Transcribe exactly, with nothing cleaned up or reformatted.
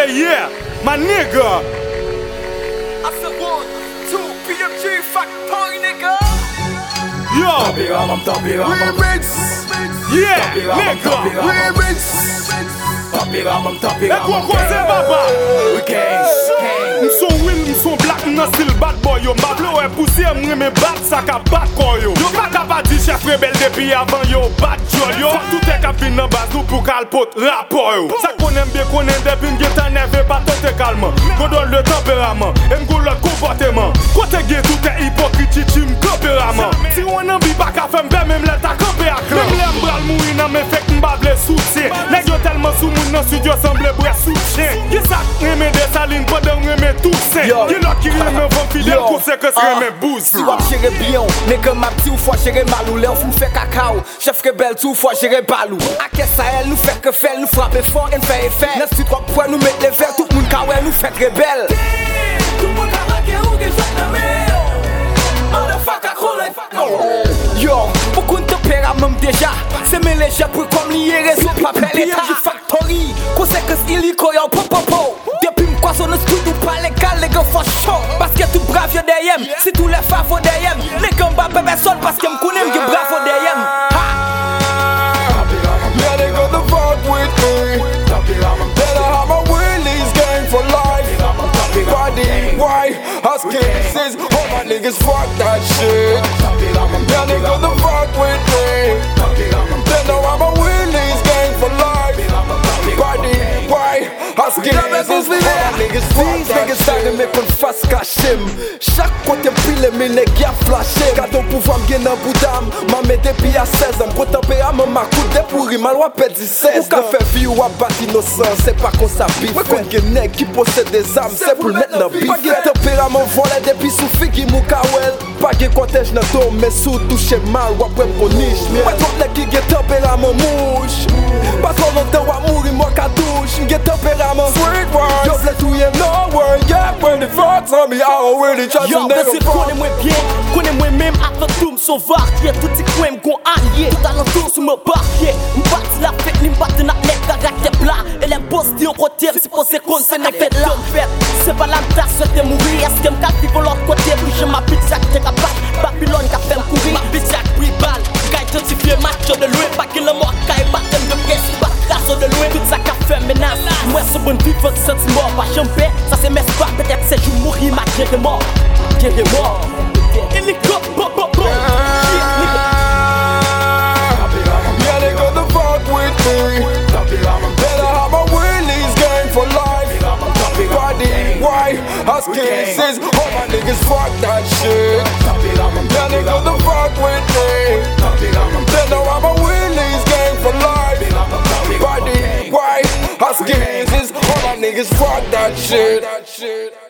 Yeah, yeah, my nigga. I said one, two, P M G, factory nigga. Yo, Remix. yeah, nigga. Remix. E kwa koze baba. M'son will, m'son black, m'nan still bad boy yo. M'bablo e poussière, m'reme bat, sa ka bat koy yo. Yo pa ka di chef rebel depi avant yo bat jol yo. Tout e ka vin nan baz nou pou kalpot rapport yo. Sa konen bien konen depi m'getan neve pa tote kalman. Kodol le tempérament, e m'gou l'autre comportement. Kote gen tout e hypocrite chim tempérament. Si on an bi pa ka fem be même let a kampe ak lan. Même lem bral mouri nan me fek m'bable soutien. Nèg yo tellement sou moun nan studio semble bre soutien. Ki sa reme de saline pendant reme tout sen. Ki lot ki reme von fidèle kou se ke se reme bouz. Si wap chere biyon, nègre ma pti ou fwa chere malou. Le ou foun fè kakao, chef rebel tou fwa chere balou. Ake sa el nou fè ke fel, nou frappe fort en fè effet. Nè street rock pwè nou met le ver, tout moun kawè nou fèt rebel. Tout moun karake ou gen fèt nan me. Motherfucker krole. Yo, poukoun tempérament déjà. Se men le jè pou kom liye rezo papel etat. Factory, konsekens iliko yo po po po. Depi m'kwazo nou skud ou pa legal, les gars for show. Parce que tout brave yo deyem, si tout les favos deyem. Les gars mba bebe sol parce que m'kounem ki bravo deyem. Yeah, they gonna fuck with me. Better have my Willie's gang for life. Body, why? Huskies, all my niggas fuck that shit. Yeah, they gonna fuck with me. Better have my Willie's gang for life. Body, why? Huskies, all my niggas fuck that shit. Niggas me kon fas kachem. Chaque côté pile me nèg ya flashé. Kato pouvoir m'gen nan boudam. Ma me depi a seize ans. Ko tempérament ma kou de pourri mal wap pedi seize. Ou ka fè vi ou wap bat innocent. C'est pas qu'on sa bif. Mwen kon gen nèg ki possède des armes. C'est pour mettre nan bif. Pas gen tempérament volé depi sou figi mou kawel. Pas gen kotej nan tom mais sou touche mal wap wè ponish. Mwen trop nèg ki gen tempérament mouche. Pas trop longtemps wap mouri mwa ka douche. Gen tempérament Sweet ones. yo vle touye No word, yeah, when the fuck's on me, I don't really trust Yo, a bese nigga. kone mwen bien, kone mwen mèm avan tou m'sauvar. Ye touti kwen m'gon alye, tout alentour sou me barye. M'bati la fèt, li m'bati nak nek karate bla. E lem boss di yon kote, m'si pose kon se nek fèt la Se pa la mta souete mouri, eske m'ka vivo l'autre kote. Bouche ma bit sak te kapat, Babylon ka fèm kouri. Ma bit sak bri bal, ka identifiye macho de loin. Pa ki le mwa ka e batem de pres, bat raso de loin. Tout sa ka fèm menas, mwen se bon vivant senti mort. Pa jambe, sa se mes pas, peut-être c'est jou mouri ma guerre mort. Guerre mort. Hélicoptère, bo bo bo. Yeah, they gonna fuck with me. Better have my Willie's gang for life. Body, why? Huskies, all my niggas fuck that shit. Yeah, they gonna fuck with me. Better have my Willie's gang for life. Body, why? Huskies, all my niggas fuck that shit.